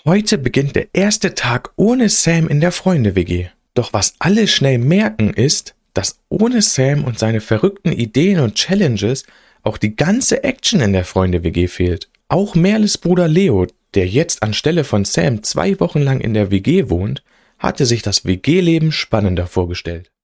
Heute beginnt der erste Tag ohne Sam in der Freunde-WG. Doch was alle schnell merken ist, dass ohne Sam und seine verrückten Ideen und Challenges auch die ganze Action in der Freunde-WG fehlt. Auch Merles Bruder Leo, der jetzt anstelle von Sam 2 Wochen lang in der WG wohnt, hatte sich das WG-Leben spannender vorgestellt.